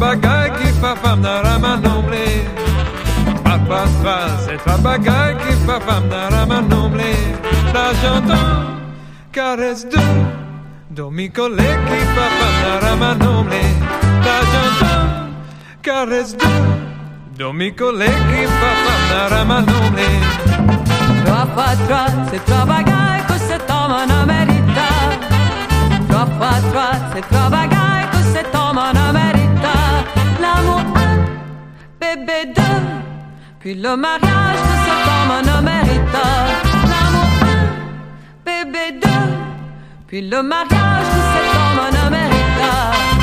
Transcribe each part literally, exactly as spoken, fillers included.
bagailles qui fa femme dans la manomblé. Papa, c'est trois bagailles qui fa femme dans la manomblé. Là j'entends caresse de Domicole qui fa femme dans la manomblé. Là j'entends caresse de Domicole qui fa femme dans la manomblé. Trois fois trois, c'est trois bagailles que cet homme en mérita. Trois fois trois, c'est trois bagailles que cet homme en mérita. L'amour un, bébé deux, puis le mariage que cet homme en mérita. L'amour un, bébé deux, puis le mariage que cet homme en mérita.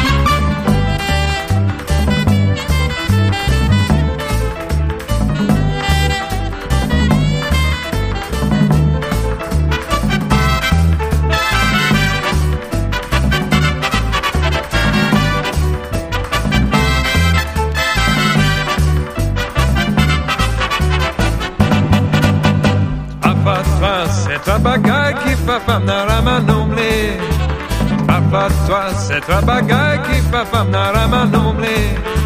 C'est trois bagailles qui fa femme dans la manomblé. Papa, toi, c'est trois bagailles qui fa femme dans la manomblé.